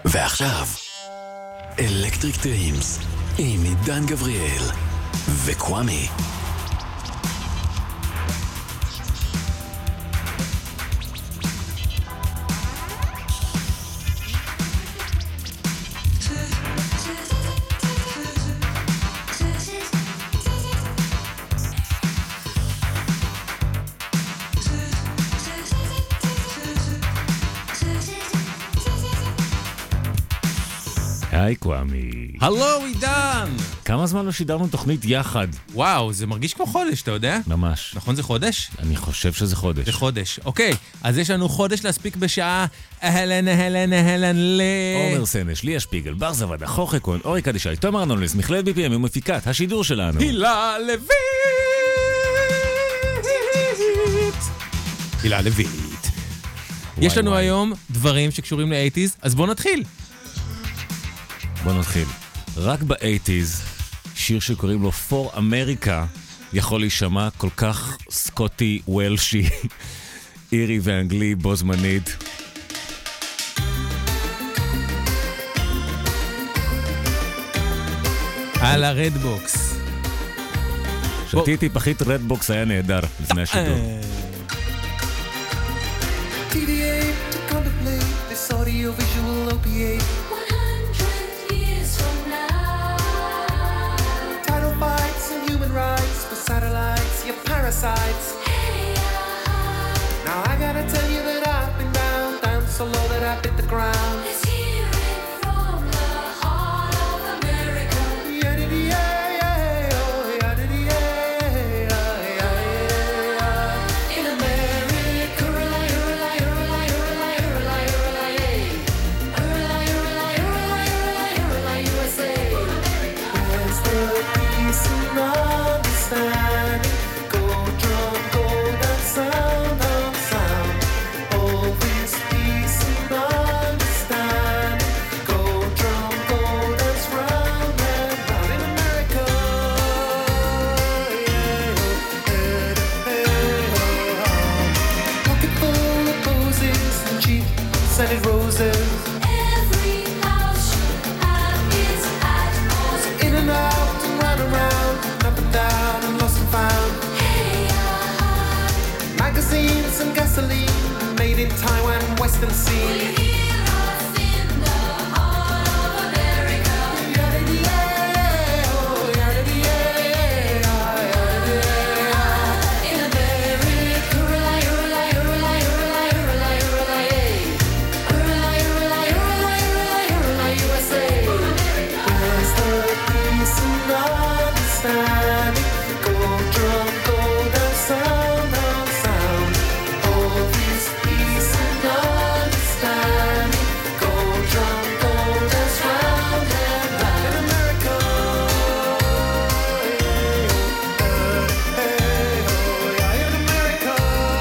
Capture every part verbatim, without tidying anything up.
ועכשיו, אלקטריק דרימס עם עידן גבריאל וקוואמי. היי קוואמי. הלו עידן! כמה זמן לא שידרנו תוכנית יחד? וואו, זה מרגיש כמו חודש, אתה יודע? ממש. נכון זה חודש? אני חושב שזה חודש. זה חודש. אוקיי, אז יש לנו חודש להספיק בשעה אהלן, אהלן, אהלן ל... עומר סנש, ליה שפיגל, בר זוודה, חוכי כהן, אורי קדישי, תומר אנונליס, מכללת בי פי אם ומפיקת השידור שלנו. הילה לויט! הילה לויט. יש לנו וואי. היום דברים שקשורים ל-שמונים, אז בואו נתחיל. בוא נתחיל. רק ב-שמונים, שיר שקוראים לו For America יכול להישמע כל כך סקוטי, וולשי, אירי ואנגלי בו זמנית. על הרדבוקס. שתיתי פחית רדבוקס היה נהדר לפני השידור. T D A to contemplate this audio-visual opiate. one hundred years from now. Title fights and human rights with satellites, you parasites. Hey, uh, Now I gotta tell you that I've been down, down so low that I hit the ground. let's hear it from the heart of America. Yeah-dee-dee-yeah, oh, yeah-dee-dee-yeah, yeah-yeah-yeah. In America, hurrah, hurrah, hurrah, hurrah, hurrah, hurrah, hey. Hurrah, hurrah, hurrah, hurrah, U S A. Where's the peace and understanding? Go drum, go that sound of sound. All this peace and understanding. Go drum, go dance round and round in America. Yeah, hey, hey, oh. Pocket full of posies and cheap scented roses. Every house should have its atmosphere. In and out and round and round, up and down and lost and found. Hey, uh, Magazines and gasoline, made in Taiwan, Western will scene. you hear us in the heart of America? Yeah-dee-yeah, oh, yeah-dee-yeah, yeah-dee-yeah. In America, hurrah, hurrah, hurrah, hurrah, hurrah, hurrah, hey. Hurrah, hurrah, hurrah, hurrah, U S A. Where's the peace and understanding? Go drum, go that sound of sound. All this peace and understanding. Go drum, go dance round and round in America. Hey, hey, oh, yeah, in America.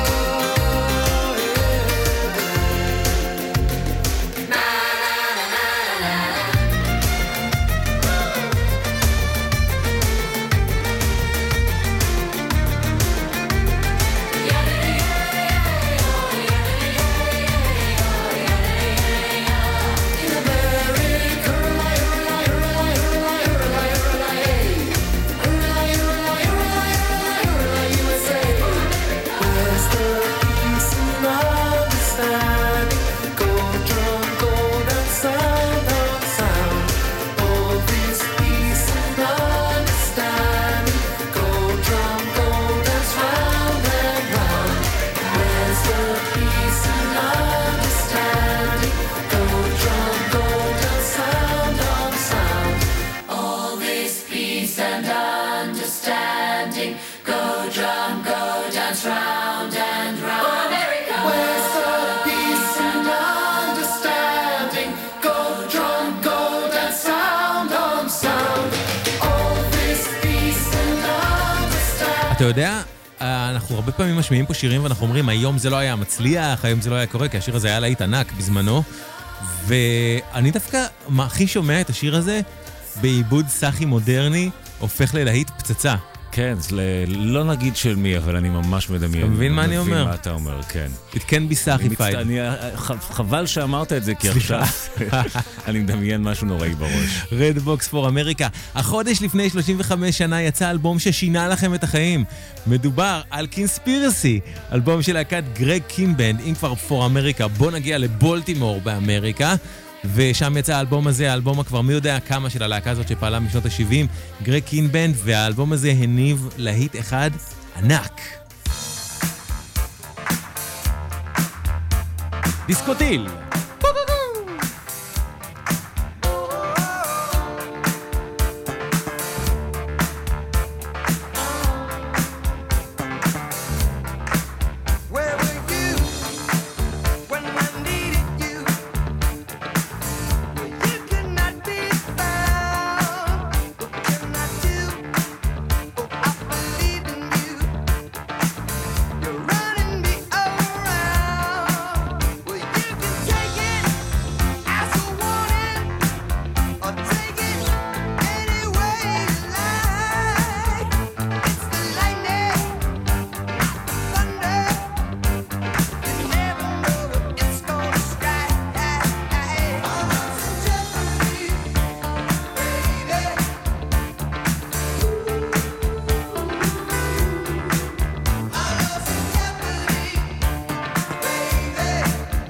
In America, hurrah, hurrah, hurrah, hurrah, hurrah, hurrah, hey. Hurrah, hurrah, hurrah, hurrah, U S A. Where's the peace and understanding? Go drum, go that sound of sound. All this peace and understanding. Go drum, go dance round and round. Where's the peace and understanding? Go drum, go dance sound of sound. All this peace and understanding. Go drum, go dance round and round. America. Where's the peace and understanding? Go drum, go dance sound on sound. All this peace and understanding. אתה יודע, אנחנו הרבה פעמים משמיעים פה שירים ואנחנו אומרים, היום זה לא היה מצליח, היום זה לא היה קורה, כי השיר הזה היה להיט ענק בזמנו, ואני דווקא הכי שומע את השיר הזה בעיבוד סאחי מודרני, הופך ללהיט פצצה. כן, ל- לא נגיד של מי, אבל אני ממש מדמיין. אתה מבין מה אני אומר? מבין מה אתה אומר, כן. It can be אני מצט- sacrificed. אני- ח- חבל שאמרת את זה, כי עכשיו אני מדמיין משהו נוראי בראש. Redbox for America. החודש לפני שלושים וחמש שנה יצא אלבום ששינה לכם את החיים. מדובר על קינספירסי, אלבום של להקת גרג קינבנד, אם כבר for America. בוא נגיע לבולטימור באמריקה. ושם יצא האלבום הזה, האלבום הכבר מי יודע כמה של הלהקה הזאת שפעלה משנות ה-שבעים, גרג קינבנד, והאלבום הזה הניב להיט אחד ענק. דיסקוטיל! Where were you when I needed you? You could not be found. What can I do? Oh, I believe in you. You're running me around. Well, you can take it as a warning, or take it any way you like. It's the lightning, thunder. You never know what it's gonna strike. I was in jeopardy, baby. I was in jeopardy, baby.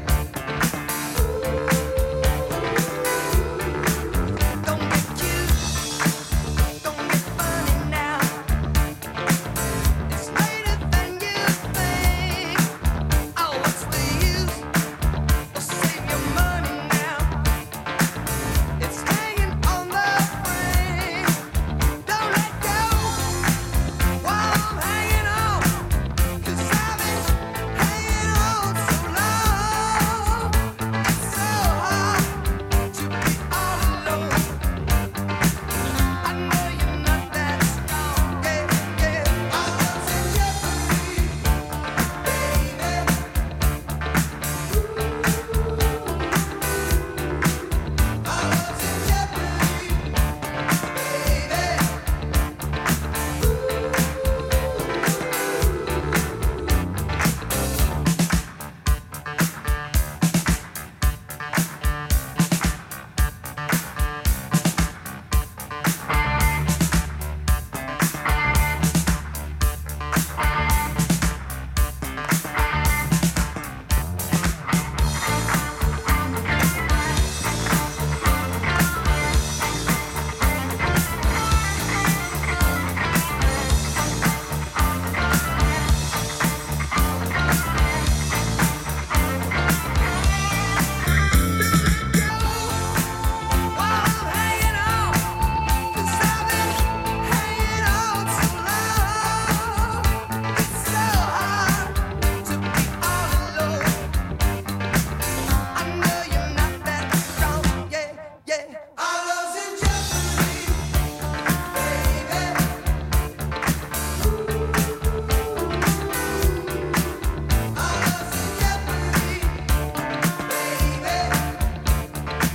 Don't get cute, don't get funny now. It's later than you think. Oh, what's the use? Well, save your money now. It's hanging on the frame. Don't let go while I'm hanging on. 'Cause I've been hanging on so long. It's so hard to be all alone. I know you're not that strong. Yeah, yeah. I was in jeopardy, baby. I was in jeopardy, baby. While I'm hanging on, 'cause I've been hanging on so long. It's so hard to be all alone. I know you're not that strong. Yeah, yeah. I was in jeopardy, baby. I was in jeopardy, baby.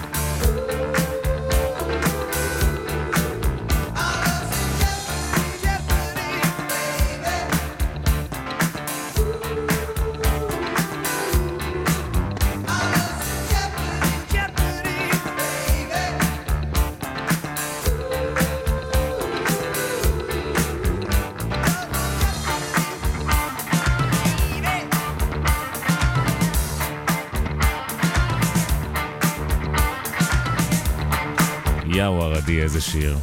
יאו הרדי, איזה שיר.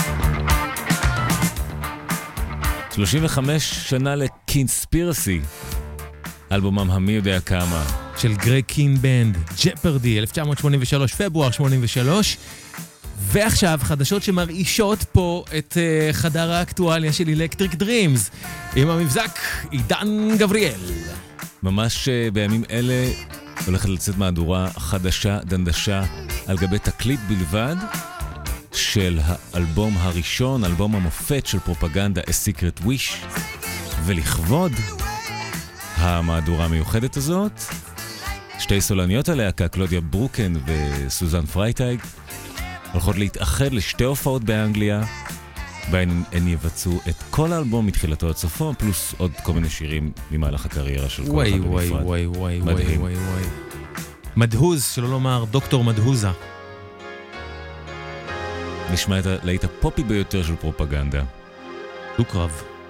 שלושים וחמש שנה לקינספירסי, אלבומם המי יודע כמה. של גרג קינבנד, ג'פרדי, אלף תשע מאות שמונים ושלוש, פברואר שמונים ושלוש. ועכשיו חדשות שמרעישות פה את uh, חדר האקטואליה של אלקטריק דרימס, עם המבזק עידן גבריאל. ממש uh, בימים אלה הולכת לצאת מהדורה חדשה, דנדשה, על גבי תקליט בלבד, של האלבום הראשון, אלבום המופת של פרופגנדה, A Secret Wish. ולכבוד המהדורה המיוחדת הזאת, שתי סולניות הלהקה, קלודיה ברוקן וסוזן פרייטייג, הולכות להתאחד לשתי הופעות באנגליה, בהן הן יבצעו את כל האלבום מתחילתו עד סופו, פלוס עוד כל מיני שירים ממהלך הקריירה של כל וואי אחד וואי בנפרד. וואי וואי וואי מדהים. וואי וואי. מדהוז, שלא לומר דוקטור מדהוזה. נשמע את הלהיט הפופי ביותר של פרופגנדה. דו-קרב.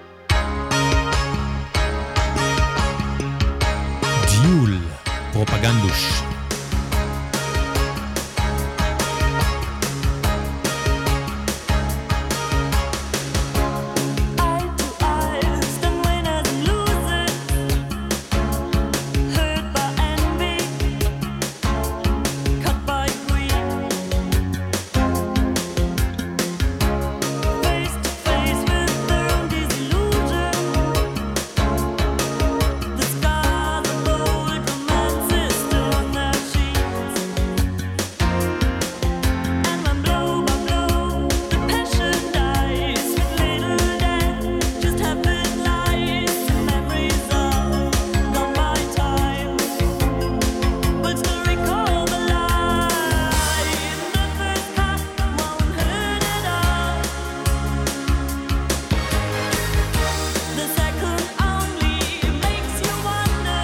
דיול, פרופגנדוש. Eye to eyes, then winners and losers, hurt by envy, cut by greed. Face to face with their own disillusion, the scars of old romances still on their sheets. And when blow by blow, the passion dies with little death, just happen lies and memories of gone by time. But still recall the line, the first cut won't hurt at all. The second only makes you wonder.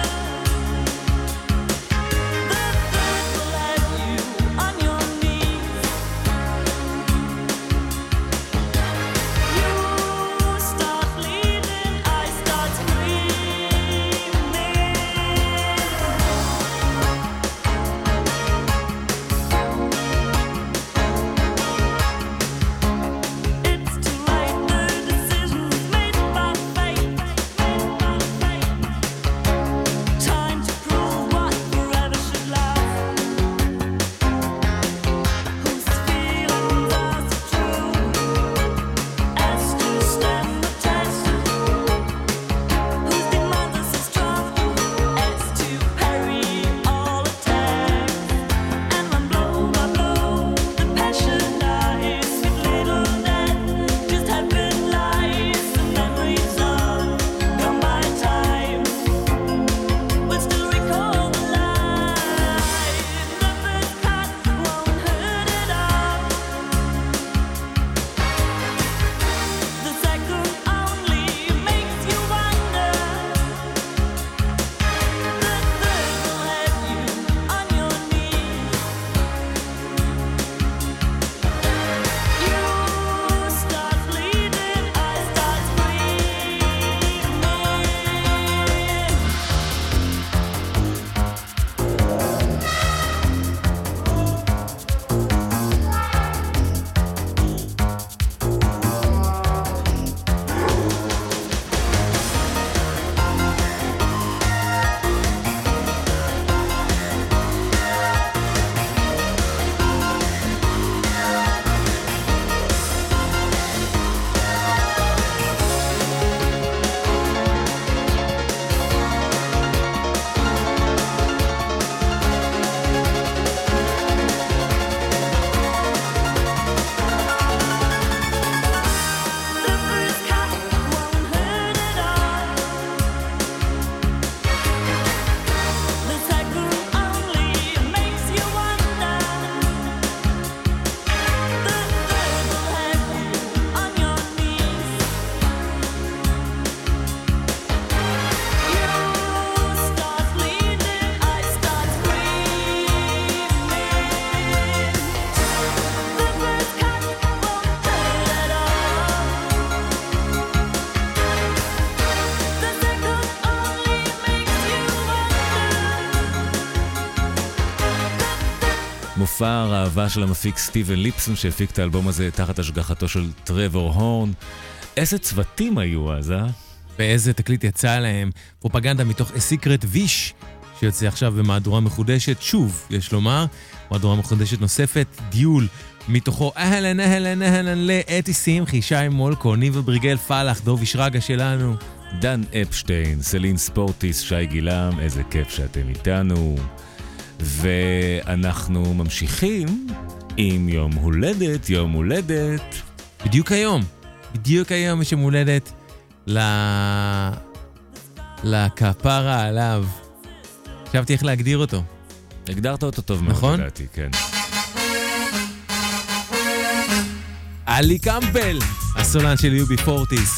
The third will have you on your knees. You start bleeding, I start screaming. It's too late, the decision's made by fate, made by fate. Time to prove what forever should last. Whose feelings are so true as to stand the test? Whose demands are so strong as to parry all attacks? And when blow by blow, the passion dies with little death, just happen lies and memories of gone by time. But still recall the line, the first cut won't hurt at all. The second only makes you wonder. The third will have you on your knees. You start bleeding, I start screaming. The first cut won't hurt at all. The second only makes you wonder. The third will have you on your knees. You start bleeding, I start screaming. The first cut won't hurt at all. The second only makes you wonder. מופע האהבה של המפיק סטיבן ליפסון שהפיק את האלבום הזה תחת השגחתו של טרוור הורן. איזה צוותים היו אז, אה? ואיזה תקליט יצא להם. פרופגנדה מתוך A Secret Wish, שיוצא עכשיו במהדורה מחודשת. שוב, יש לומר, מהדורה מחודשת נוספת, דיול. מתוכו אהלן, אהלן, אהלן לאתי שמחי, שי מולקו, ניבה בריגל פלח, דובי שרגא שלנו. דן אפשטיין, סלין ספורטיס, שי גילם, איזה כיף שאתם איתנו. ואנחנו ממשיכים עם יום הולדת, יום הולדת. בדיוק היום, בדיוק היום יש יום הולדת ל... לכפרה עליו. חשבתי איך להגדיר אותו. הגדרת אותו טוב מאוד, נכון? לדעתי, כן. אלי קמפל, הסולן של יו בי פורטיס.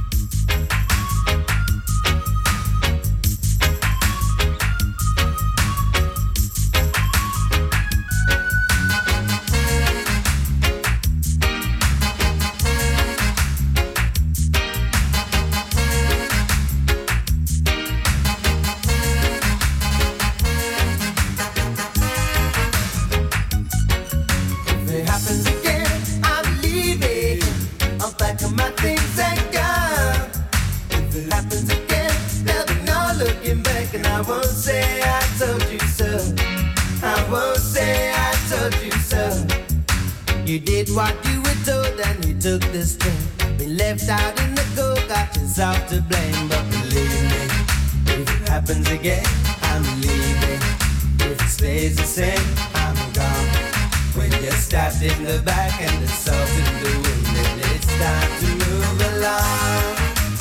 You did what you were told and you took the string. Been left out in the cold, got yourself to blame. But believe me, if it happens again, I'm leaving. If it stays the same, I'm gone. When you're stabbed in the back and the salt in the wind, then it's time to move along.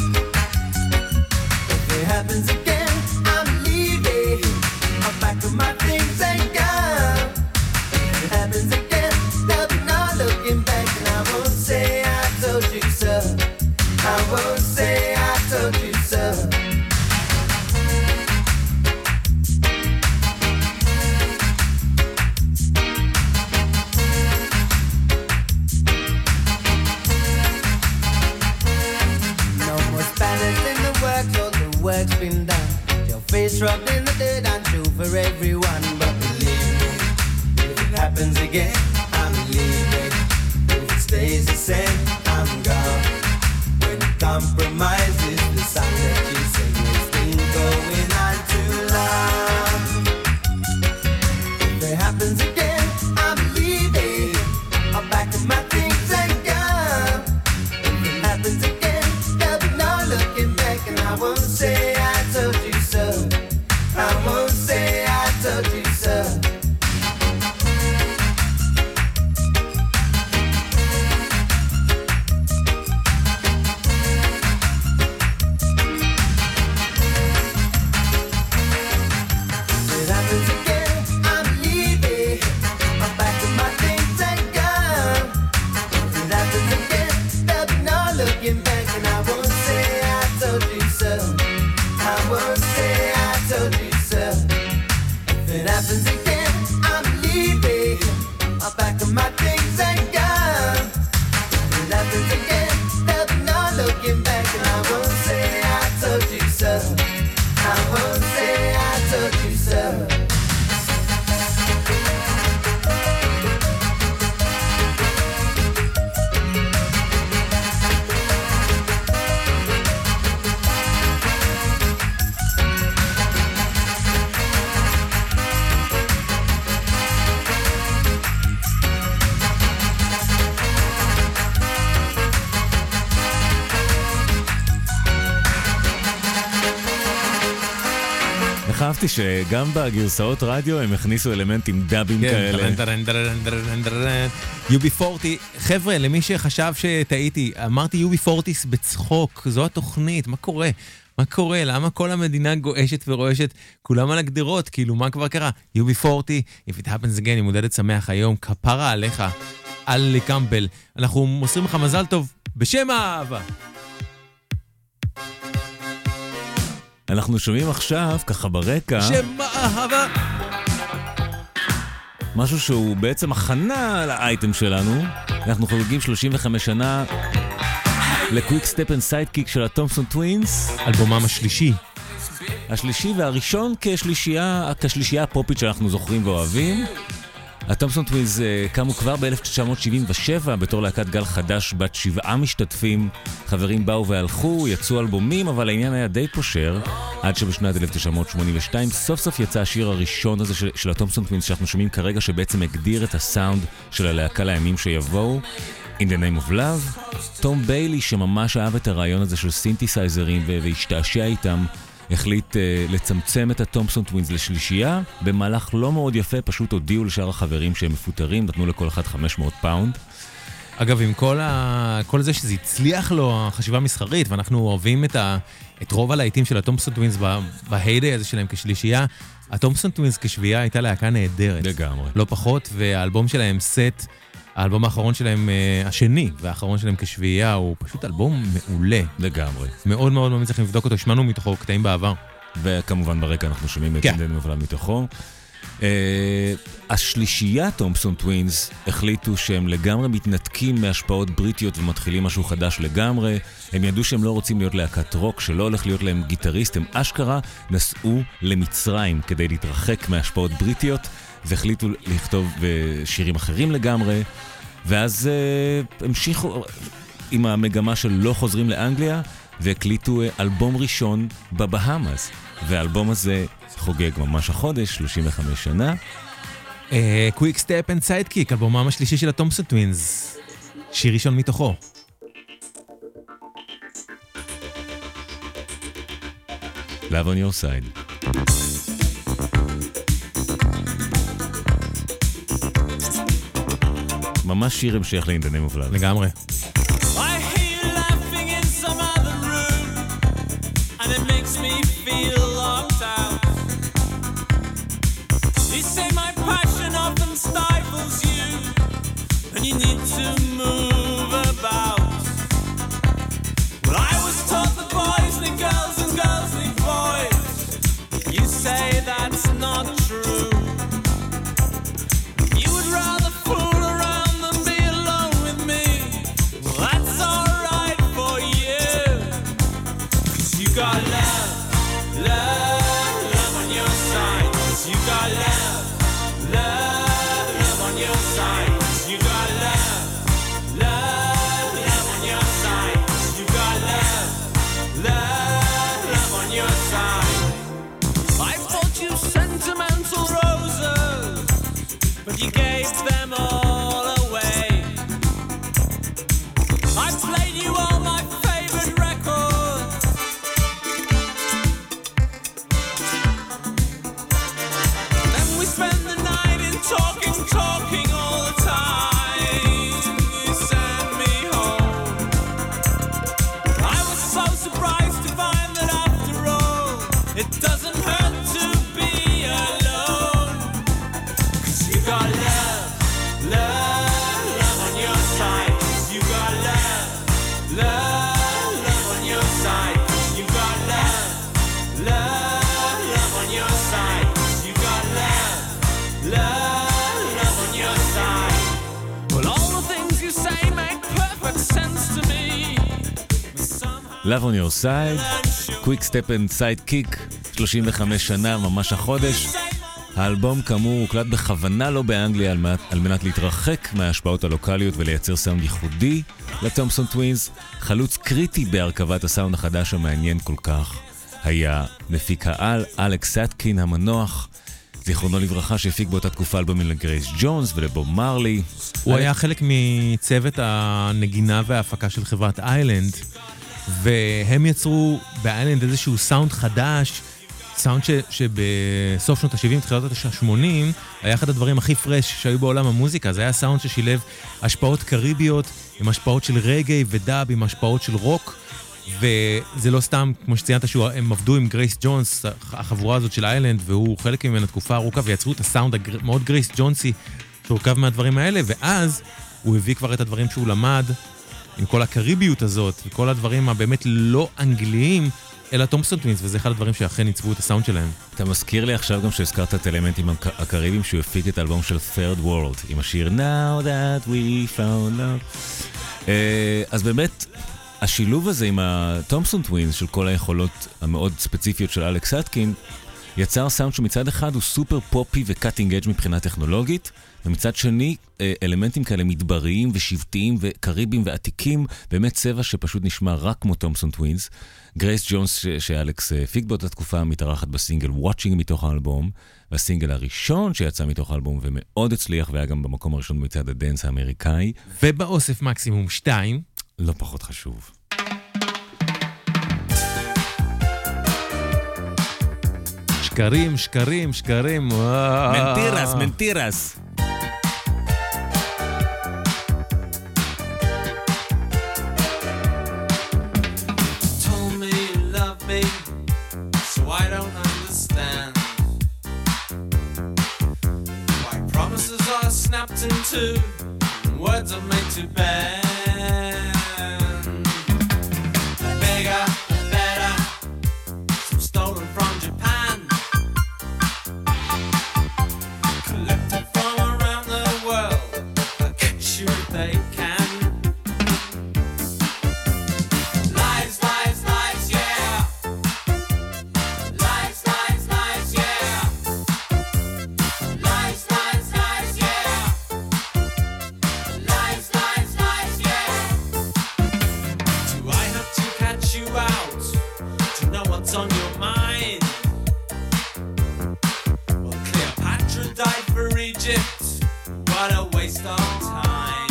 If it happens again, I'm leaving. I'll pack up my things and go. If it happens again, there'll be no looking back, and I won't say I told you so. I won't say I told you so. No more Spanish in the works, all the work's been done. Your face rubbed in the dirt, I'm true for everyone. But believe me, if it happens again, I'm leaving. If it stays the same, I'm gone. When compromise is the song that you sing, it's been going on too long. If it happens again, I'm leaving. I'll pack up my things and go. If it happens again, there'll be no looking back, and I won't say I told you so. I won't say I told you so. It happens again, I'm leaving. I'll pack up my things and go. If it happens again, there'll be no looking back, and I won't say I told you so. I won't say I told you so. If it happens again, I'm leaving. I'll pack up my things and go. If it happens again, there'll be no looking back, and I won't say I told you so. I won't say I told you so. איך אהבתי שגם בגרסאות רדיו הם הכניסו אלמנטים דאבים כאלה. יו בי פורטי, חבר'ה, למי שחשב שטעיתי, אמרתי יו בי פורטיס בצחוק, זו התוכנית, מה קורה? מה קורה? למה כל המדינה גועשת ורועשת? כולם על הגדרות, כאילו מה כבר קרה? יו בי פורטי, if it happens again, עם מודדת שמח היום, כפרה עליך, אלי קמבל. אנחנו מוסרים לך מזל טוב, בשם האהבה. אנחנו שומעים עכשיו, ככה ברקע, בשם האהבה. משהו שהוא בעצם הכנה לאייטם שלנו. אנחנו חוגגים שלושים וחמש שנה לקוויק סטפ אנד סיידקיק של התומפסון טווינס. אלבומם השלישי. השלישי והראשון כשלישייה, כשלישייה הפופית שאנחנו זוכרים ואוהבים. התומפסון טווינס קמו כבר ב-אלף תשע מאות שבעים ושבע בתור להקת גל חדש בת שבעה משתתפים. חברים באו והלכו, יצאו אלבומים, אבל העניין היה די פושר, עד שבשנת אלף תשע מאות שמונים ושתיים סוף סוף יצא השיר הראשון הזה של, של התומפסון טווינס שאנחנו שומעים כרגע, שבעצם הגדיר את הסאונד של הלהקה לימים שיבואו, In the Name of Love. תום ביילי, שממש אהב את הרעיון הזה של סינתסייזרים והשתעשע איתם, החליט uh, לצמצם את התומפסון טווינס לשלישייה. במהלך לא מאוד יפה פשוט הודיעו לשאר החברים שהם מפוטרים, נתנו לכל אחד חמש מאות פאונד. אגב, עם כל, ה... כל זה שזה הצליח לו, החשיבה המסחרית, ואנחנו אוהבים את, ה... את רוב הלהיטים של התומפסון טווינס בהיידיי הזה שלהם כשלישייה, התומפסון טווינס כשביעה הייתה להקה נהדרת. לגמרי. לא פחות, והאלבום שלהם סט האלבום האחרון שלהם, אה, השני והאחרון שלהם כשביעייה, הוא פשוט אלבום מעולה. לגמרי. מאוד מאוד ממליץ לכם לבדוק אותו, שמענו מתוכו קטעים בעבר. וכמובן ברקע אנחנו שומעים את כן. עידן מבלם מתוכו. Uh, השלישייה תומפסון טווינס החליטו שהם לגמרי מתנתקים מהשפעות בריטיות ומתחילים משהו חדש לגמרי. הם ידעו שהם לא רוצים להיות להקת רוק, שלא הולך להיות להם גיטריסט. הם אשכרה נסעו למצרים כדי להתרחק מהשפעות בריטיות והחליטו לכתוב uh, שירים אחרים לגמרי, ואז uh, המשיכו עם המגמה של לא חוזרים לאנגליה והקליטו uh, אלבום ראשון בבהאמאס, והאלבום הזה חוגג ממש החודש, שלושים וחמש שנה. קוויק סטפ אנד סיידקיק, אלבומם השלישי של התומפסון טווינס. שיר ראשון מתוכו. Love on your side. ממש שיר המשך לעידני מופלג. לגמרי. I hear you laughing in some other room, and it makes me feel locked out. You say my passion often stifles you, and you need to move about. But I was taught that boys need girls and girls need boys. You say that's not true. You would rather fool around than be alone with me. Well, that's alright for you. 'Cause you got love, love, love on your side. 'Cause you got love, love, love on your side. 'Cause you got love, love, love on your side. 'Cause you got love, love, love on your side. I've taught you sentimental roses, but you gave them all away. I played you all my favorite records. Then we spent the night in talking, talking all the time. You sent me home. I was so surprised to find that after all, it doesn't hurt to be alone. 'Cause you got love, love, love on your side. 'Cause you got love, love, love on your side. 'Cause you got love, love, love on your side. 'Cause you got love, love, love on your side. Well, all the things you say make perfect sense to me. But somehow Love on your side, Quick Step and Sidekick, שלושים וחמש שנה, ממש החודש. האלבום כאמור הוקלט בכוונה לא באנגליה על מנת, על מנת להתרחק מההשפעות הלוקליות ולייצר סאונד ייחודי לתומפסון טווינס. חלוץ קריטי בהרכבת הסאונד החדש המעניין כל כך היה מפיק העל אלכס סטקין המנוח, זיכרונו לברכה, שהפיק באותה תקופה אלבומים לגרייס ג'ונס ולבוב מרלי. הוא היה חלק מצוות הנגינה וההפקה של חברת איילנד, והם יצרו באיילנד איזשהו סאונד חדש, סאונד ש, שבסוף שנות ה-שבעים, תחילת ה-שמונים, היה אחד הדברים הכי פרש שהיו בעולם המוזיקה. זה היה סאונד ששילב השפעות קריביות עם השפעות של רגעי ודאב, עם השפעות של רוק, וזה לא סתם, כמו שציינת, שהם עבדו עם גרייס ג'ונס, החבורה הזאת של איילנד, והוא חלק ממנה תקופה ארוכה, ויצרו את הסאונד המאוד גרייס ג'ונסי שהורכב מהדברים האלה, ואז הוא הביא כבר את הדברים שהוא למד, עם כל הקריביות הזאת, וכל הדברים הבאמת לא אנגליים, אלא תומפסון טווינס, וזה אחד הדברים שאכן ייצבו את הסאונד שלהם. אתה מזכיר לי עכשיו גם שהזכרת את האלמנטים הקריביים שהוא הפיק את האלבום של Third World, עם השיר Now That We Found Love. אז באמת, השילוב הזה עם התומפסון טווינס של כל היכולות המאוד ספציפיות של אלכס סטקין, יצר סאונד שמצד אחד הוא סופר פופי וקאטינג אדג' מבחינה טכנולוגית, ומצד שני אלמנטים כאלה מדבריים ושבטיים וקריביים ועתיקים, באמת צבע שפשוט נשמע רק כמו תומפסון טווינס. גרייס ג'ונס שאלכס הפיק באותה תקופה מתארחת בסינגל Watching מתוך האלבום, והסינגל הראשון שיצא מתוך האלבום ומאוד הצליח והיה גם במקום הראשון מצד הדנס האמריקאי. ובאוסף מקסימום שתיים, לא פחות חשוב. שקרים, שקרים, שקרים, וואו. מנטירס, מנטירס. told me you love me, so I don't understand why promises are snapped in two, and words are made to bend. Bigger, better, some stolen from Japan. Collected from around the world, I'll catch you if they can. Lies, lies, lies, yeah. Lies, lies, lies, yeah. Lies, lies, lies, yeah. Lies, lies, lies, yeah. Do I have to catch you out to know what's on your mind? Well, Cleopatra died for Egypt. What a waste of time.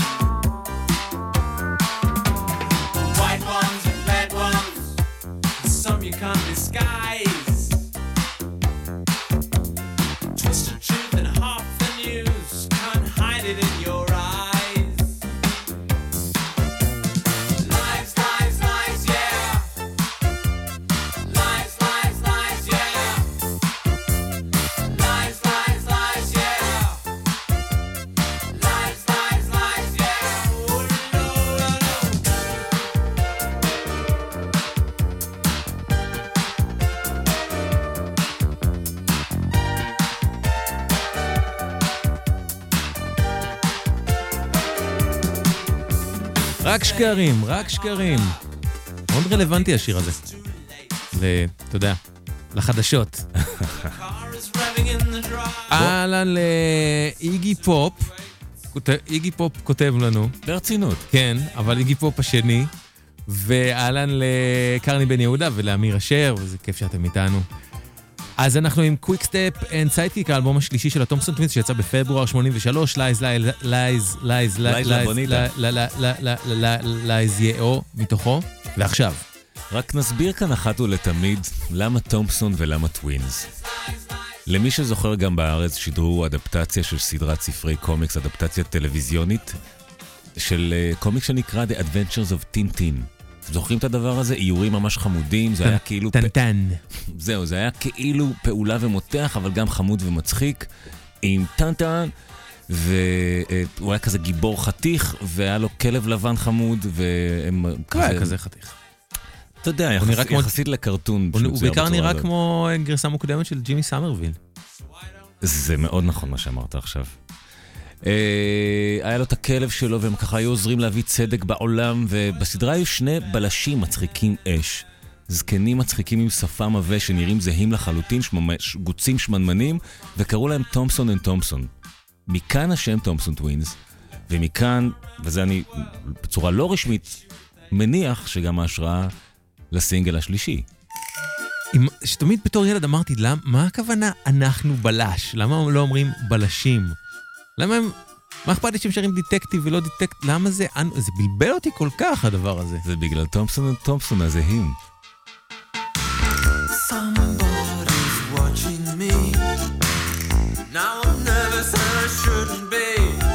White ones and red ones, some you can't disguise. Twist the truth and half the news, can't hide it in your eyes. Lies, lies, lies, yeah. Lies, lies, lies, yeah. Lies, lies, lies, yeah. Lies, lies, lies, yeah. Oh, no, no, no. רק שקרים, רק שקרים. מאוד רלוונטי השיר הזה. ל- אתה יודע, לחדשות. Car is revving in the drive. אהלן לאיגי פופ. כותב- איגי פופ כותב לנו. ברצינות. כן, אבל איגי פופ השני. ואהלן לקרני בן יהודה ולאמיר אשר, וזה כיף שאתם איתנו. אז אנחנו עם קוויק סטפ אנד סיידקיק, האלבום השלישי של התומפסון טווינס, שיצא בפברואר שמונים ושלוש, לייז, לייז, לייז, לייז, לייז לבוניטה. לייז יאו מתוכו. ועכשיו, רק נסביר כאן אחת ולתמיד למה תומפסון ולמה טווינס. למי שזוכר, גם בארץ שידרו אדפטציה של סדרת ספרי קומיקס, אדפטציה טלוויזיונית של אה, קומיקס שנקרא The Adventures of Tintin. אתם זוכרים את הדבר הזה? איורים ממש חמודים, זה היה כאילו... פ- טנטן. זהו, זה היה כאילו פעולה ומותח, אבל גם חמוד ומצחיק, עם טנטן, והוא היה כזה גיבור חתיך, והיה לו כלב לבן חמוד, והם הוא היה כזה חתיך. אתה יודע, יחס, נראה כמו- יחסית לקרטון. הוא שמצויר בעיקר בצורה נראה הזאת. כמו גרסה מוקדמת של ג'ימי סמרוויל. זה מאוד נכון מה שאמרת עכשיו. אה, היה לו את הכלב שלו, והם ככה היו עוזרים להביא צדק בעולם, ובסדרה היו שני בלשים מצחיקים אש. זקנים מצחיקים עם שפם עבה שנראים זהים לחלוטין, שממש- גוצים שמנמנים, וקראו להם תומפסון אנד תומפסון. מכאן השם תומפסון טווינס, ומכאן, וזה אני בצורה לא רשמית, מניח שגם ההשראה לסינגל השלישי. עם- שתמיד בתור ילד אמרתי, למ- מה הכוונה אנחנו בלש? למה לא אומרים בלשים? למה הם... מה אכפת לי שהם שרים דטקטיב ולא דטקט? למה זה... אנ- זה בלבל אותי כל כך הדבר הזה. זה בגלל תומפסון אנד תומפסון הזהים. Somebody's watching me. Now I'm nervous and I shouldn't be.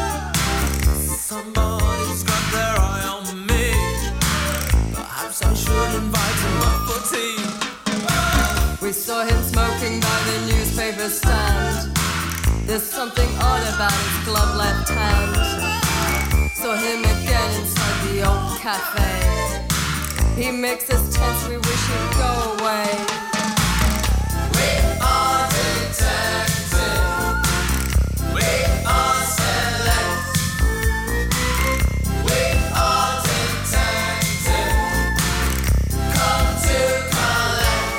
Somebody's got their eye on me. Perhaps I should invite him up for tea. We saw him smoking by the newspaper stand. There's something odd about his glove left hand. Saw him again inside the old cafe. He makes us tense, we wish he'd go away. We are detected. We are select. We are detected. Come to collect.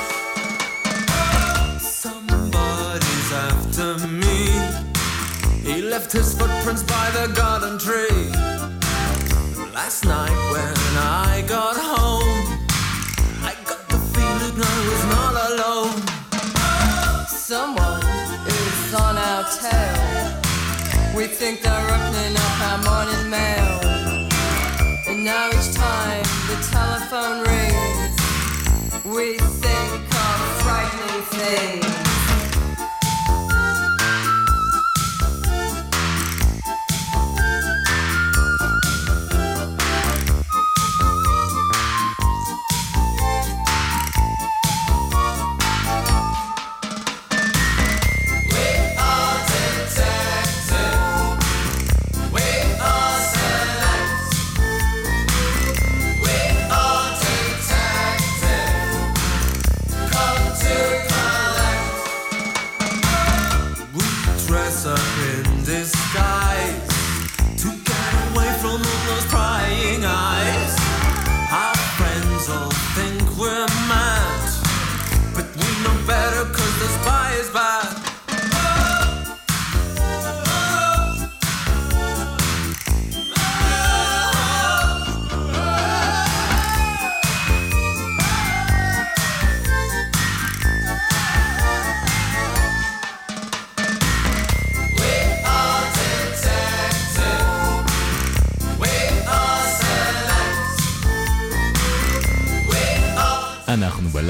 Somebody's after me. He left his footprints by the garden tree. Last night when I got home, I got the feeling I was not alone. Someone is on our tail. We think they're opening up our morning mail. And now each time the telephone rings, we think of frightening things. We are detected. We are select.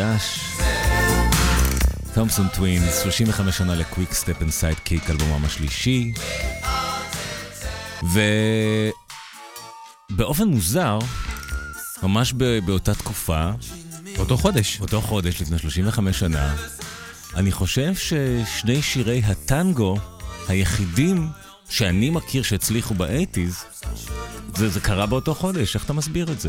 חדש. תומפסון טווינס, שלושים וחמש שנה לקוויק סטפ אנד סייד קיק, אלבומם השלישי. ובאופן מוזר, ממש באותה תקופה, באותו חודש. באותו חודש, לפני שלושים וחמש שנה, אני חושב ששני שירי הטנגו היחידים שאני מכיר שהצליחו ב-שמונים, זה, זה קרה באותו חודש. איך אתה מסביר את זה?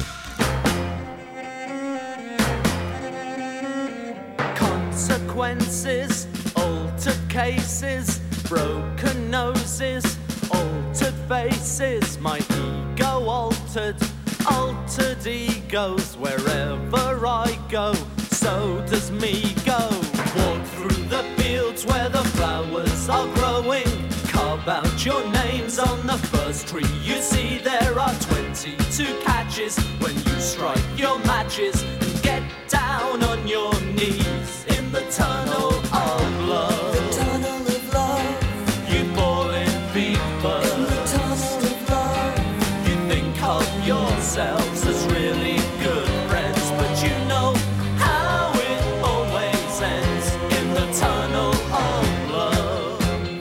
Consequences, altered cases, broken noses, altered faces, my ego altered, altered egos, wherever I go, so does me go. Walk through the fields where the flowers are growing, carve out your names on the first tree you see. There are twenty-two catches when you strike your matches and get down on your knees in the tunnel of love. The tunnel of love. You fall in fever. In the tunnel of love. You think of yourselves as really good friends, but you know how it always ends in the tunnel of love.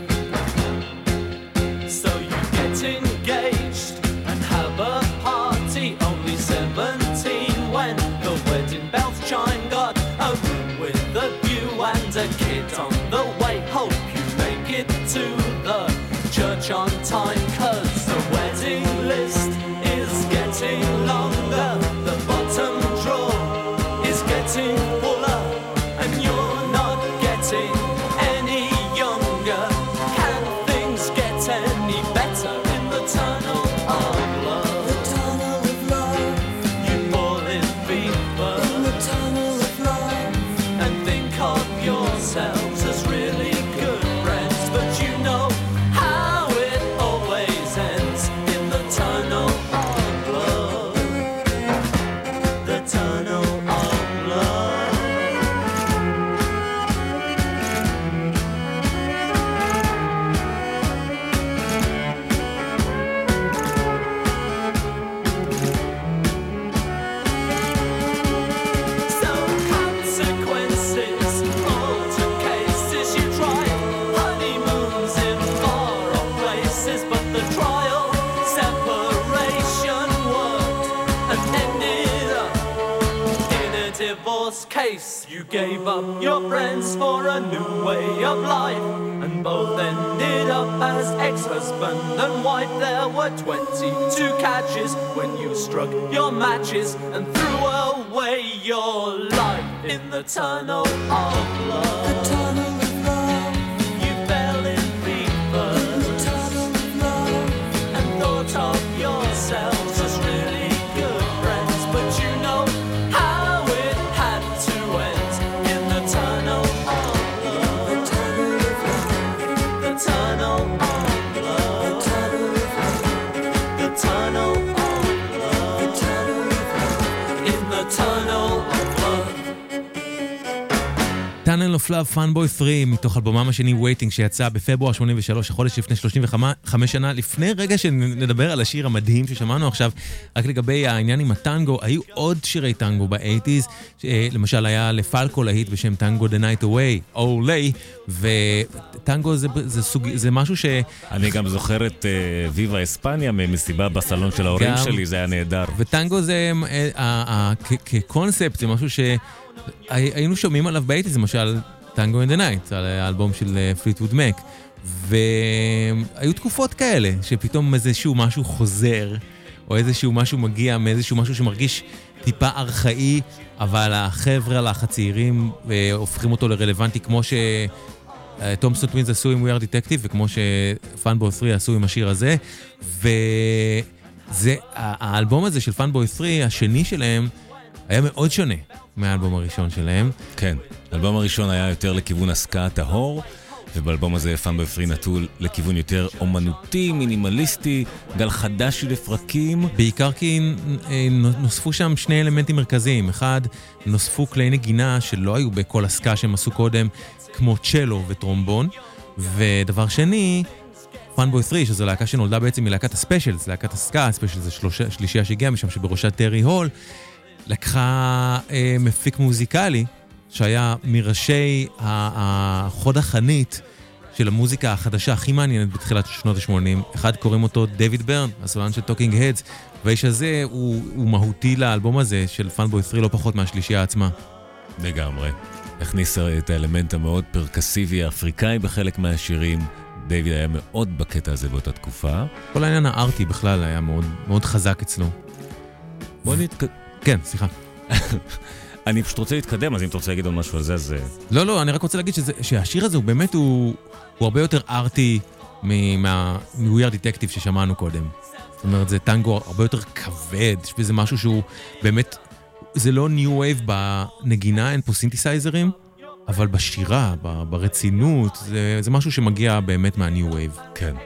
So you get engaged and have a party, only seventeen when the wedding bells chime. Got a room with a view and a kid on the way. Hope you make it to the church on time, 'cause the wedding list is getting longer. The bottom drawer is getting fuller, and you're not getting any younger. Can things get any better in the tunnel of love? The tunnel of love. You fall in fever In the tunnel of love. and think of yourselves as really good friends, but you know how it always ends in the tunnel of love. The tunnel of love. So consequences, altered cases, you tried honeymoons in far-off places, but the trial separation worked and ended up in a divorce case. You gave up your friends for a new way of life, and both ended up as ex-husband and wife. There were twenty-two catches when you struck your matches and threw away your life in the tunnel of love. The tunnel of love. You fell in fever In the tunnel of love. and thought of yourselves as really good friends, but you know how it had to end in the tunnel of love. The tunnel of love. The tunnel of love. The tunnel of love. The tunnel of love. The tunnel of love. In the tunnel of love. Tunnel of Love, Funboy שלוש, מתוך אלבומם השני Waiting, שיצא בפברואר שמונים ושלוש, החודש לפני שלושים וחמש שנה. לפני רגע שנדבר על השיר המדהים ששמענו עכשיו, רק לגבי העניין עם הטנגו, היו עוד שירי טנגו ב-שמונים, למשל היה לפלקו להיט בשם טנגו The Night Away, אולי, וטנגו זה, זה, סוג, זה משהו ש... אני גם זוכר את uh, ויבה אספניה ממסיבה בסלון של ההורים גם. שלי, זה היה נהדר. וטנגו זה, אה, אה, אה, כ- כקונספט, זה משהו שהיינו שומעים עליו ב-שמונים, למשל טנגו אין דה נייט, על האלבום של פליטווד מק, והיו תקופות כאלה, שפתאום איזשהו משהו חוזר, או איזשהו משהו מגיע מאיזשהו משהו שמרגיש טיפה ארכאי, אבל החבר'ה, הצעירים, הופכים אותו לרלוונטי, כמו ש... תומפסון טווינס עשו עם We Are Detective, וכמו שפאנבוי שלוש עשו עם השיר הזה, וזה, האלבום הזה של פאנבוי שלוש, השני שלהם, היה מאוד שונה מהאלבום הראשון שלהם. כן, האלבום הראשון היה יותר לכיוון הסקה טהור, ובאלבום הזה פאנבוי שלוש נטו לכיוון יותר אומנותי, מינימליסטי, גל חדש של לפרקים. בעיקר כי נוספו שם שני אלמנטים מרכזיים. אחד, נוספו כלי נגינה שלא היו בכל הסקה שהם עשו קודם, כמו צ'לו וטרומבון. ודבר שני, פאנבוי שלוש, שזו להקה שנולדה בעצם מלהקת הספיישלס, להקת הסקה, הספיישל זה שלישייה שהגיעה משם, שבראשה טרי הול, לקחה אה, מפיק מוזיקלי, שהיה מראשי ה- החוד החנית של המוזיקה החדשה הכי מעניינת בתחילת שנות ה-שמונים. אחד קוראים אותו דיוויד ברן, הסולן של טוקינג הדס, והאיש הזה הוא, הוא מהותי לאלבום הזה של פאנבוי שלוש לא פחות מהשלישייה עצמה. לגמרי. הכניס את האלמנט המאוד פרקסיבי האפריקאי בחלק מהשירים. דיוויד היה מאוד בקטע הזה באותה תקופה. כל העניין הארטי בכלל היה מאוד, מאוד חזק אצלו. בוא נתקדם. כן, סליחה. אני פשוט רוצה להתקדם, אז אם אתה רוצה להגיד עוד משהו על זה, אז... לא, לא, אני רק רוצה להגיד שזה, שהשיר הזה הוא באמת, הוא, הוא הרבה יותר ארטי מה- מ-We Are Detective ששמענו קודם. זאת אומרת, זה טנגו הרבה יותר כבד, יש בזה משהו שהוא באמת, זה לא ניו וייב בנגינה, אין פה סינתסייזרים, אבל בשירה, ב- ברצינות, זה, זה משהו שמגיע באמת מהניו וייב. כן.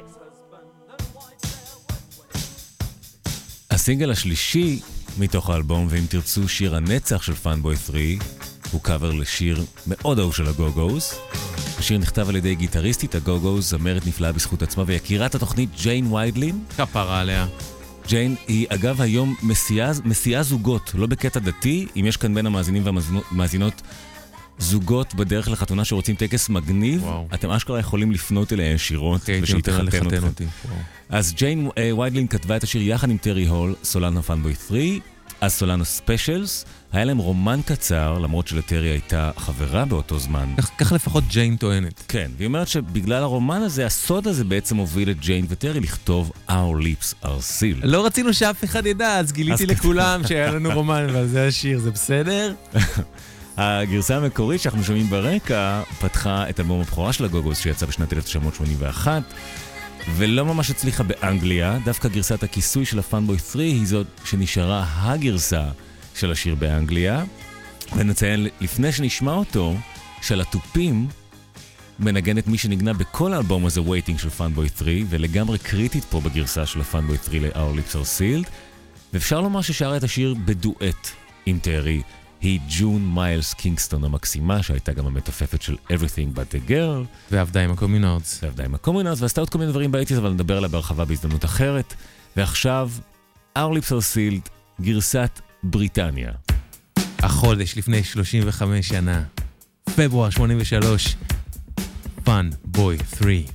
הסינגל השלישי מתוך האלבום, ואם תרצו שיר הנצח של פאנבוי שלוש, הוא קאבר לשיר מאוד אהוב של הגו-גו's. השיר נכתב על ידי גיטריסטית הגו-גו's, זמרת נפלאה בזכות עצמה, ויקירת התוכנית ג'יין ויידלין. כפרה עליה. ג'יין היא אגב היום מסיעה, מסיעה זוגות, לא בקטע דתי. אם יש כאן בין המאזינים והמאזינות זוגות בדרך לחתונה שרוצים טקס מגניב, וואו. אתם אשכרה יכולים לפנות אליה ישירות, הייתי ושהיא נותן תחתן לחתן אתכם. אותי. וואו. אז ג'יין אה, ויידלין כתבה את השיר יחד עם טרי הול, סולן פאנבוי שלוש, אז סולן ספיישלס. היה להם רומן קצר, למרות שלטרי הייתה חברה באותו זמן. כך- כך לפחות ג'יין טוענת. כן, והיא אומרת שבגלל הרומן הזה, הסוד הזה בעצם הוביל את ג'יין וטרי לכתוב Our Lips Are Sealed. לא רצינו שאף אחד ידע, אז גיליתי אז- לכולם שהיה לנו רומן, אבל זה השיר, זה בסדר? הגרסה המקורית שאנחנו שומעים ברקע פתחה את אלבום הבכורה של הגו-גו's שיצא בשנת אלף תשע מאות שמונים ואחת, ולא ממש הצליחה באנגליה. דווקא גרסת הכיסוי של הפאנבוי שלוש היא זאת שנשארה הגרסה של השיר באנגליה. ונציין לפני שנשמע אותו, של התופים מנגנת מי שנגנה בכל האלבום הזה, Waiting של פאנבוי שלוש, ולגמרי קריטית פה בגרסה של הפאנבוי שלוש ל-Our Lips Are Sealed. ואפשר לומר ששרה את השיר בדואט עם טרי. היא ג'ון מיילס קינגסטון המקסימה, שהייתה גם המתופפת של Everything But the Girl. ועבדה עם הקומינארדס. ועבדה עם הקומינארדס, ועשתה עוד כל מיני דברים באייטיז, אבל נדבר עליה בהרחבה בהזדמנות אחרת. ועכשיו, Our Lips Are Sealed, גרסת בריטניה. החודש לפני שלושים וחמש שנה, פברואר שמונים ושלוש, פאנבוי שלוש.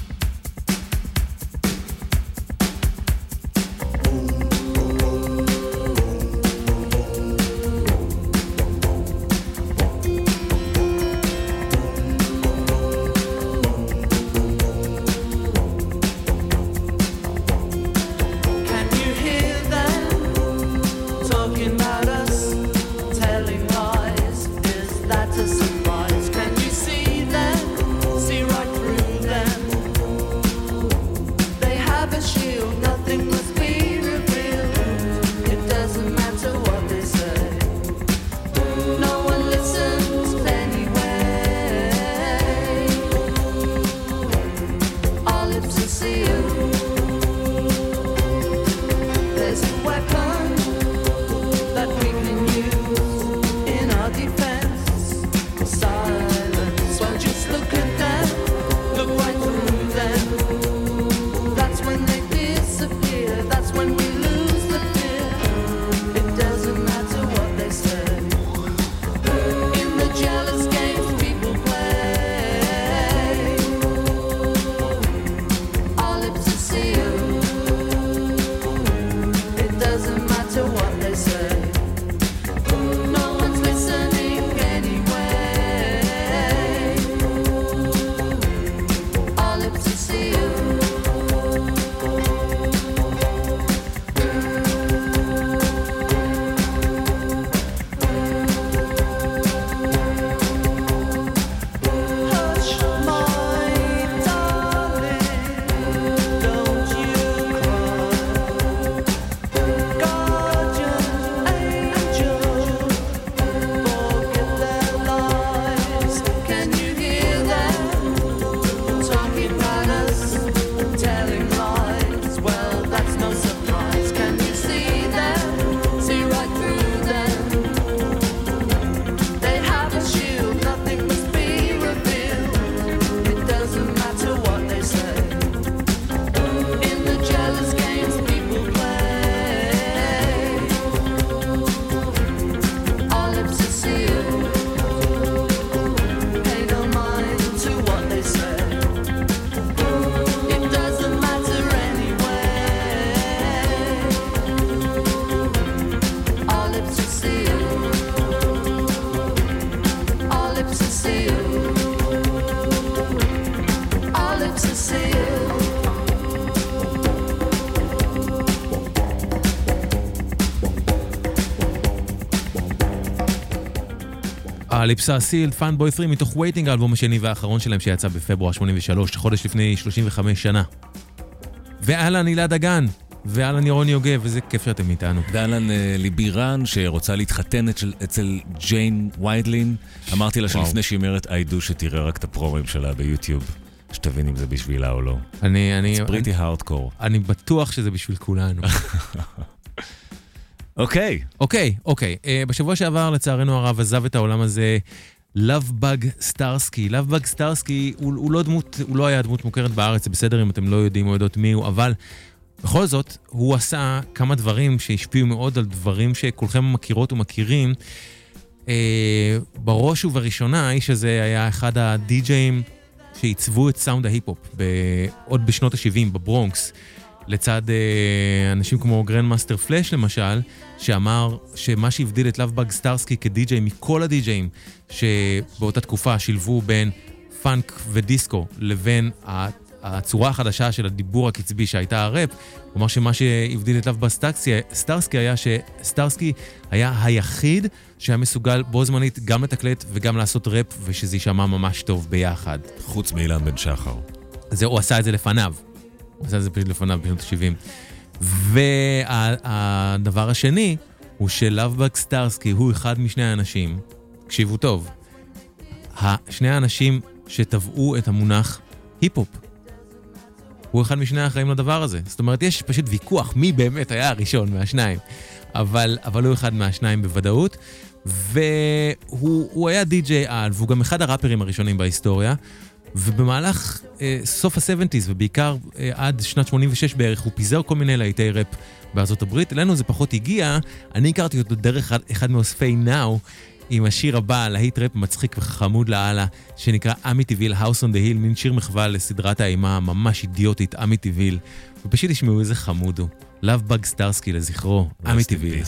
Can you hear them talking about us, telling lies? Is that a surprise? Can you see them, see right through them? קליפסה סילד, פאן בוי שלוש, מתוך וייטינג, האלבום השני והאחרון שלהם שיצא בפברואר שמונים ושלוש, חודש לפני שלושים וחמש שנה. ואלן הילה דגן, ואלן ירון יוגב, וזה כיף שאתם איתנו. ואלן אה, ליבירן, שרוצה להתחתן אצל, אצל ג'יין ויידלין. אמרתי לה שלפני שהיא אומרת, איידו שתראה רק את הפרומים שלה ביוטיוב, שתבין אם זה בשבילה או לא. אני, אני, It's pretty hardcore. אני בטוח שזה בשביל כולנו. אוקיי. אוקיי, אוקיי. אה, בשבוע שעבר, לצערנו הרב, עזב את העולם הזה Lovebug Starsky. Lovebug Starsky הוא, הוא לא דמות, הוא לא היה דמות מוכרת בארץ, זה בסדר אם אתם לא יודעים או יודעות מי הוא, אבל בכל זאת, הוא עשה כמה דברים שהשפיעו מאוד על דברים שכולכם מכירות ומכירים. אה, בראש ובראשונה, האיש הזה היה אחד הדי-ג'אים שעיצבו את סאונד ההיפ-הופ, עוד בשנות ה-שבעים בברונקס, לצד אה, אנשים כמו גרנדמאסטר פלאש למשל, שאמר שמה שהבדיל את Lovebug Starsky כדי-ג'יי מכל הדי-ג'אים שבאותה תקופה שילבו בין פאנק ודיסקו לבין הצורה החדשה של הדיבור הקצבי שהייתה הראפ, הוא אמר שמה שהבדיל את Lovebug Starsky היה שסטארסקי היה היחיד שהיה מסוגל בו זמנית גם לתקלט וגם לעשות ראפ, ושזה יישמע ממש טוב ביחד. חוץ מאילן בן שחר. זה, הוא עשה את זה לפניו. הוא עשה את זה פשוט לפניו בשנות ה-שבעים. והדבר השני הוא שלאבבג סטארסקי הוא אחד משני האנשים, תקשיבו טוב, שני האנשים שטבעו את המונח היפ-הופ. הוא אחד משני האחראים לדבר הזה. זאת אומרת, יש פשוט ויכוח מי באמת היה הראשון מהשניים. אבל, אבל הוא אחד מהשניים בוודאות. והוא היה די-ג'יי על, והוא גם אחד הראפרים הראשונים בהיסטוריה. ובמהלך אה, סוף ה-שבעים ובעיקר אה, עד שנת שמונים ושש בערך, הוא פיזר כל מיני להיטי ראפ בארצות הברית. אלינו זה פחות הגיע. אני הכרתי אותו דרך אחד, אחד מאוספי נאו, עם השיר הבא, להיט ראפ מצחיק וחמוד לאללה, שנקרא אמיטיביל, House on the Hill, מין שיר מחווה לסדרת האימה ממש אידיוטית, אמיטיביל. ופשוט תשמעו איזה חמוד הוא. לאבבג סטארסקי לזכרו, אמיטיביל.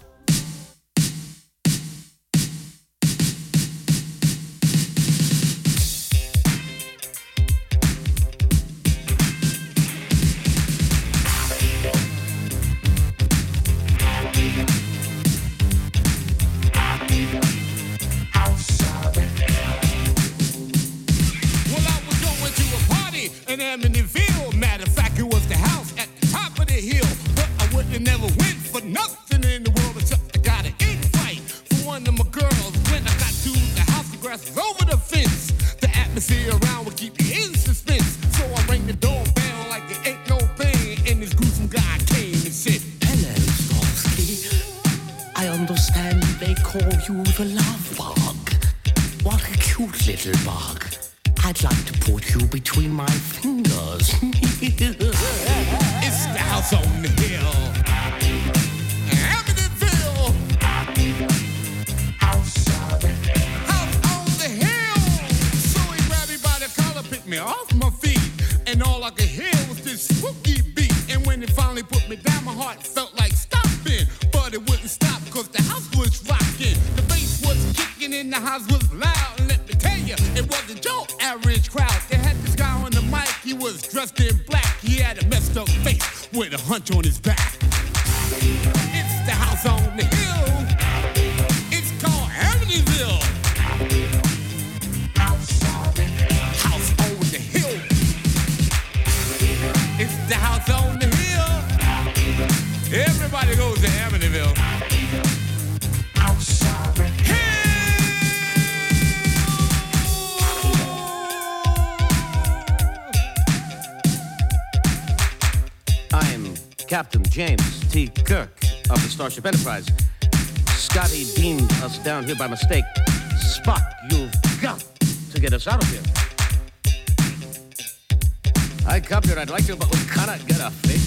Captain James T. Kirk of the Starship Enterprise. Scotty deemed us down here by mistake. Spock, you've got to get us out of here. I Captain, I'd like to, but we cannot get a fix.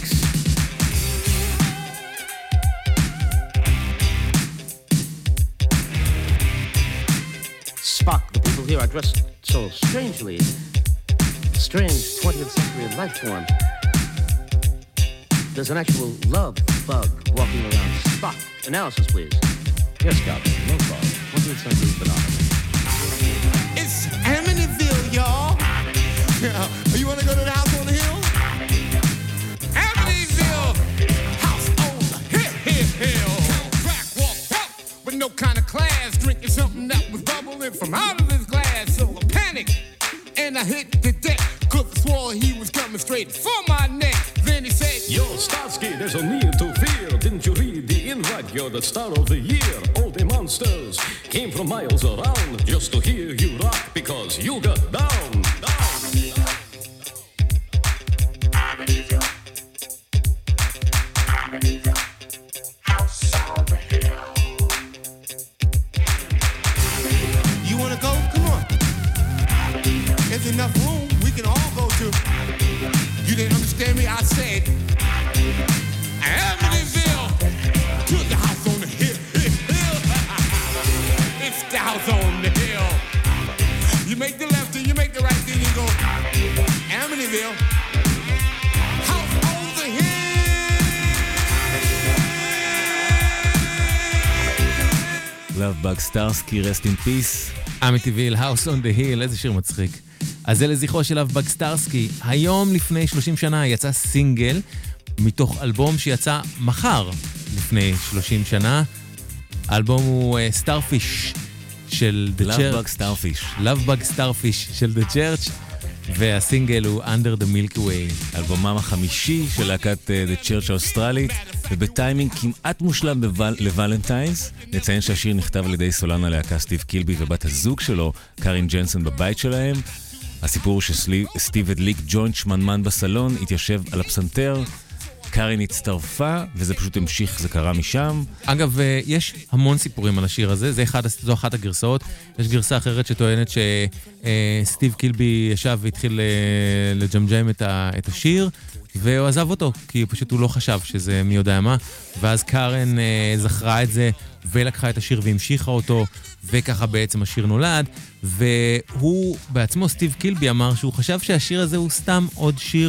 Spock, the people here are dressed so strangely. Strange twentieth century life form. There's an actual love bug walking around. Spock, analysis, please. Yes, Captain, no problem. twentieth century phenomenon. It's Amityville, y'all. You want to go to the house on the hill? Amityville, house on the hill, hill, hill. Track walked out with no kind of class, drinking something that was bubbling Yo, Starsky, there's no need to fear. Didn't you read the invite? You're the star of the year. All the monsters came from miles around just to hear you rock because you got down, down, down. You wanna go? Come on. There's enough room. We can all go to. You didn't understand me? I said Amityville to the house on the hill. It's the house on the hill. You make the left and you make the right, then you go Amityville. House on the hill. Lovebug Starsky, rest in peace. אמיטיוויל, House on the Hill, איזה שיר מצחיק. אז זה לזכרו של Lovebug סטארסקי. היום לפני שלושים שנה יצא סינגל מתוך אלבום שיצא מחר לפני שלושים שנה. האלבום הוא uh, Starfish של The Church. Lovebug Starfish. Lovebug Starfish של The Church, והסינגל הוא Under the Milky Way. אלבומם החמישי של להקת uh, The Church האוסטרלית, ובטיימינג כמעט מושלם בוול, לוולנטיינס. נציין שהשיר נכתב על ידי סולן הלהקה סטיב קילבי ובת הזוג שלו, קארין ג'נסון, בבית שלהם. הסיפור הוא שסטיב הדליק ג'וינט שמנמן בסלון, התיישב על הפסנתר, קארין הצטרפה, וזה פשוט המשיך, זה קרה משם. אגב, יש המון סיפורים על השיר הזה, זה אחד, זו אחת הגרסאות. יש גרסה אחרת שטוענת שסטיב קילבי ישב והתחיל לג'מג'ם את השיר, והוא עזב אותו, כי פשוט הוא לא חשב שזה מי יודע מה, ואז קארן זכרה את זה, ולקחה את השיר והמשיכה אותו, וככה בעצם השיר נולד, והוא בעצמו, סטיב קילבי, אמר שהוא חשב שהשיר הזה הוא סתם עוד שיר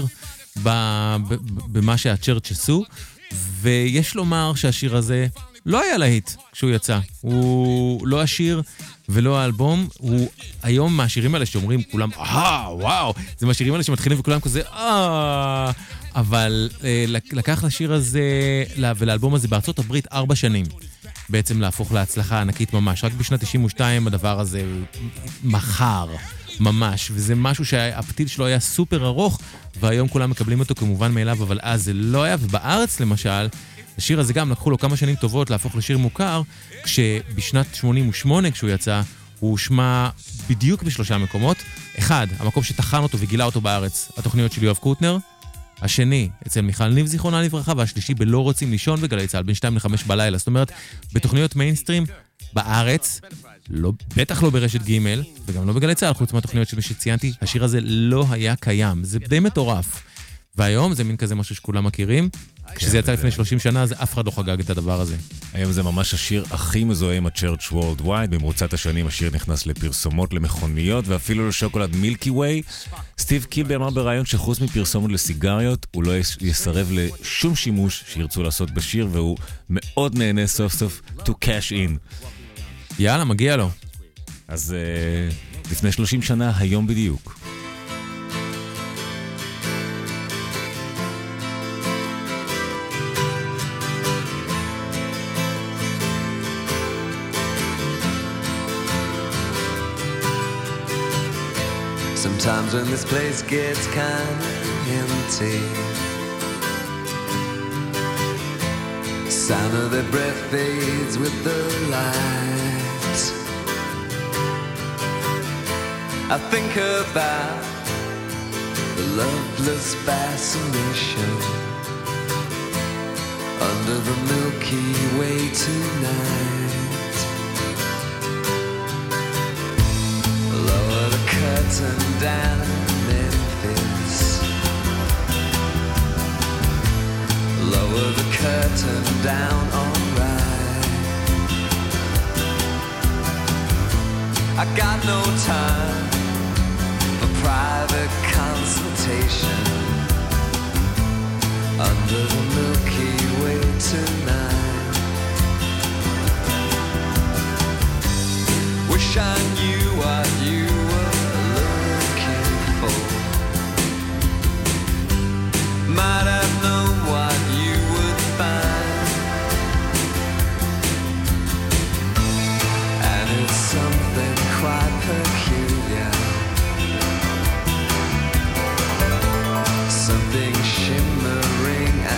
במה שהצ'רץ' עשו, ויש לומר שהשיר הזה לא היה להיט כשהוא יצא. הוא לא השיר ולא האלבום, הוא היום מהשירים האלה שאומרים כולם, אה, וואו, זה מהשירים האלה שמתחילים וכולם כזה, אה, אבל לקח לשיר הזה ולאלבום הזה בארצות הברית ארבע שנים. בעצם להפוך להצלחה ענקית ממש. רק בשנת תשעים ושתיים הדבר הזה מחר ממש, וזה משהו שהפתיל שלו היה סופר ארוך, והיום כולם מקבלים אותו כמובן מאליו, אבל אז זה לא היה, ובארץ למשל, השיר הזה גם לקחו לו כמה שנים טובות להפוך לשיר מוכר, כשבשנת שמונים ושמונה כשהוא יצא, הוא הושמע בדיוק בשלושה מקומות. אחד, המקום שתחן אותו וגילה אותו בארץ, התוכניות של יואב קוטנר, השני, אצל מיכל ניב זיכרונה לברכה, והשלישי בלא רוצים לישון בגלי צהל, בין שתיים לחמש בלילה. זאת אומרת, בתוכניות מיינסטרים בארץ, לא, בטח לא ברשת ג' וגם לא בגלי צהל, חוץ מהתוכניות שציינתי, השיר הזה לא היה קיים. זה די מטורף. והיום זה מין כזה משהו שכולם מכירים. כשזה יצא לפני שלושים שנה, אז אף אחד לא חגג את הדבר הזה. היום זה ממש השיר הכי מזוהה עם ה-Church Worldwide. במרוצת השנים השיר נכנס לפרסומות, למכוניות, ואפילו לשוקולד מילקי ווי. סטיב קילבי אמר ברעיון שחוץ מפרסומות לסיגריות, הוא לא יסרב לשום שימוש שירצו לעשות בשיר, והוא מאוד נהנה סוף סוף to cash in. יאללה, מגיע לו. אז uh, לפני שלושים שנה, היום בדיוק. Sometimes when this place gets kind of empty, sound of their breath fades with the light. I think about the loveless fascination under the Milky Way tonight. Lower the curtain down in Memphis, lower the curtain down, alright. I got no time for private consultation under the Milky Way tonight. Wish I knew what you were looking for, might have known what you would find, and it's something quite peculiar, something shimmering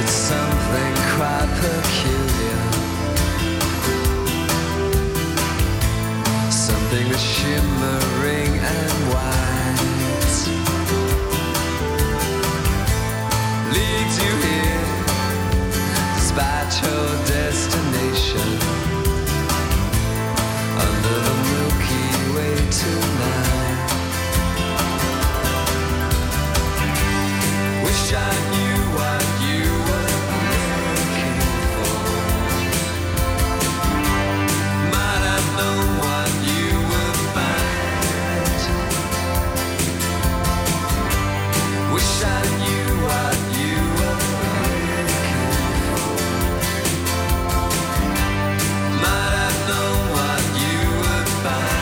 it's something quite peculiar. Something that's shimmering and white leads you here despite your destination under the Milky Way tonight. Wish I knew what you were looking for. Might have known what you would find. Wish I knew what you were looking for. Might have known what you would find.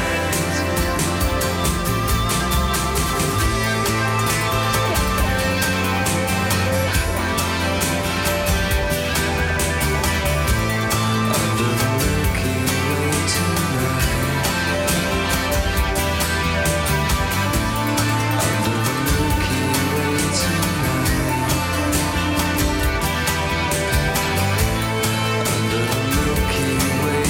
Under the Milky Way tonight. Under the Milky Way tonight. Under the Milky Way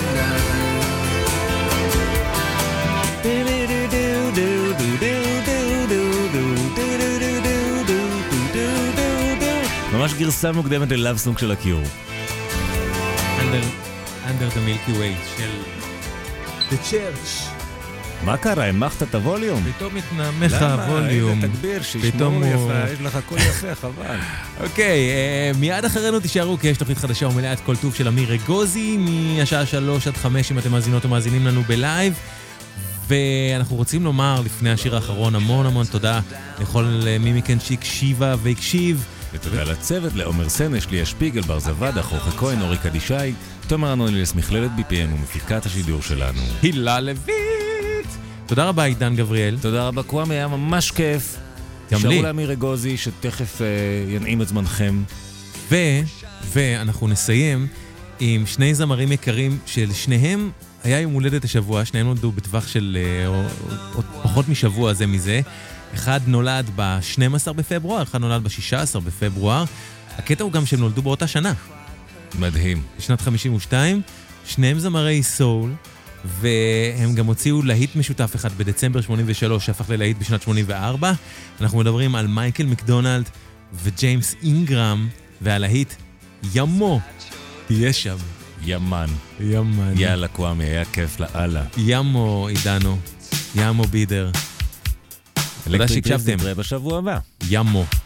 ממש גרסה מוקדמת ללאב סונג של הקיור. Under, under the Milky Way של The Church. מה קרה? המחת את הווליום? פתאום מתנמך הווליום. למה? איזה תגביר שישמעו פתאום הוא- יפה, יש לך קול יפה, חבל. אוקיי, אה, מיד אחרינו תישארו, כי יש תוכנית חדשה ומלאת כל טוב של אמיר אגוזי, מהשעה שלוש עד חמש, אם אתם מאזינות או מאזינים לנו בלייב. ואנחנו רוצים לומר, לפני השיר האחרון, המון המון תודה לכל מי מכן שהקשיבה והקשיב. ותודה לצוות, לעומר סנש, ליה שפיגל, בר זוודה, חוכה כהן, אורי קדישי, תומר אנוניאס, מכללת בי פי אן ומפיקת השידור שלנו. הילה לויט. תודה רבה, עידן גבריאל. תודה רבה, קוואמי, היה ממש כיף. גם לי. תשארו לאמיר אגוזי, שתכף אה, ינעים את זמנכם. ו, ואנחנו נסיים עם שני זמרים יקרים של שניהם היה יום הולדת השבוע, שניהם נולדו בטווח של אה, או, או, פחות משבוע זה מזה. אחד נולד ב-שנים עשר בפברואר, אחד נולד ב-שישה עשר בפברואר. הקטע הוא גם שהם נולדו באותה שנה. מדהים. בשנת חמישים ושתיים, שניהם זמרי סול, והם גם הוציאו להיט משותף אחד בדצמבר שמונים ושלוש, שהפך ללהיט בשנת שמונים וארבע. אנחנו מדברים על מייקל מקדונלד וג'יימס אינגרם, ועל להיט ימו. תהיה שם. ימן. ימן. יאללה קוואמי, היה כיף לאללה. ימו עידנו. ימו בידר. תודה שהקשבתם. נתראה בשבוע הבא. ימו.